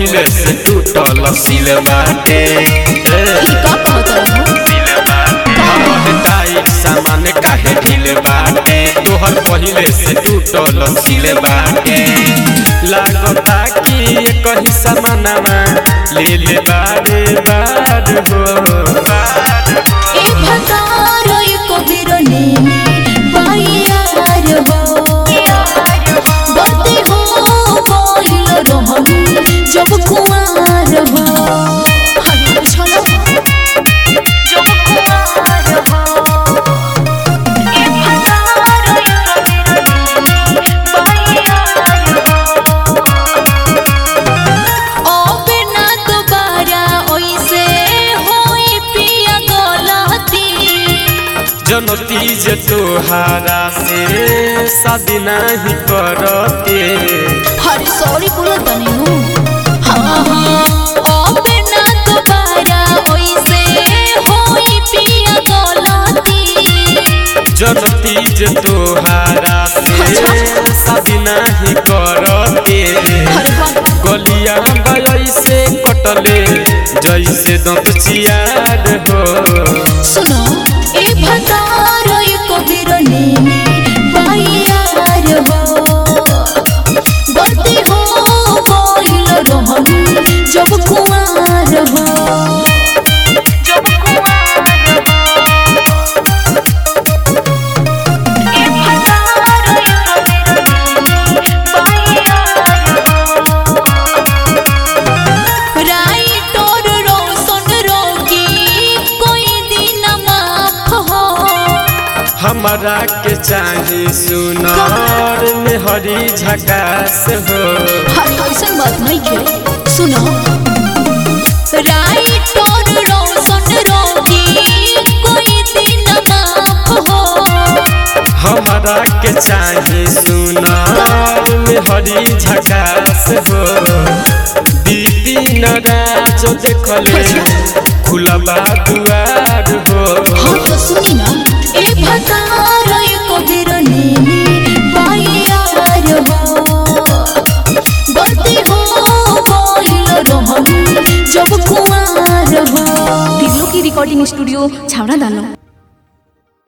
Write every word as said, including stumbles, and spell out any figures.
पहिले से टूटल सिल बाटे टाइट सामान काहे ढील बाटे तोहर पहिले से टूटल सिल बाटे लागता कि कहीं सामानमा ले ले बारे बार हो ए भतार एक बेर ने बायार हो गलती हो गइल रहम जब कुआर हो हरि छलो जब कुआर हो ए भतार एक बेर ने बायार हो अब ना दोबारा ओइसे होई पिया गलती जनती जे तोहारा से शादी नहीं करते हर सॉरी बोला तनी हूँ हाँ हाँ अब ना दोबारा ओइसे होई पिया गलती जनती जे तोहारा से शादी नहीं करते हर बात गलिया से कटले जैसे दंत चियार हो सुनो ए भतार एक बेर ने बायार हो गलती हो गइल रहम जब कुआर हो जब कुआर हो ए भतार एक बेर ने बायार राइटर रोशन रोगी कोई दिन माफ हो हमारा के चाहे सुनार में हरी झकास हो हर ऐसन बात नहीं के सुनो राइटर रोशन रोगी कोई दिन माफ हो हमारा के चाहे सुनार में हरी झकास हो दीदी नाराज देखले खुला दुआर हो हाँ तो सुनी ना ए भतार एक बेर ने बायार हो गलती हो गइल रहम जब कुआर हो। की रिकॉर्डिंग स्टूडियो छावड़ा दानो।